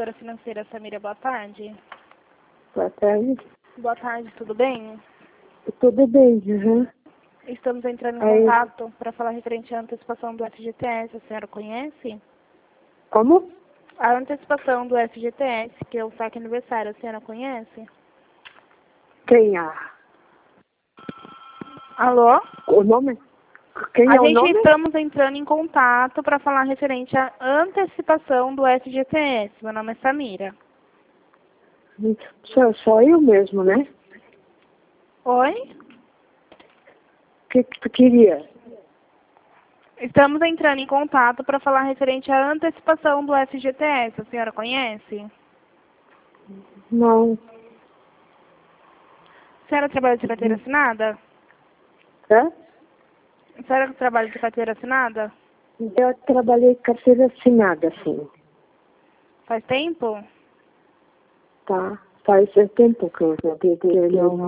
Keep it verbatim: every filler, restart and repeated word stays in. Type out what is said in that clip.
consultora financeira Samira, boa tarde. Boa tarde. Boa tarde, tudo bem? Tudo bem, uhum. Estamos entrando em Aí. contato para falar referente à antecipação do F G T S. A senhora conhece? Como? A antecipação do F G T S, que é o saque aniversário, a senhora conhece? Quem é? Alô? O nome? Quem A é o gente nome? estamos entrando em contato para falar referente à antecipação do F G T S. Meu nome é Samira. Só, só eu mesmo, né? Oi? O que, que tu queria? Estamos entrando em contato para falar referente à antecipação do F G T S. A senhora conhece? Não. A senhora trabalha de carteira assinada? Hã? A senhora trabalha de carteira assinada? Eu trabalhei carteira assinada, sim. Faz tempo? Tá? Faz tempo que eu, que eu, que eu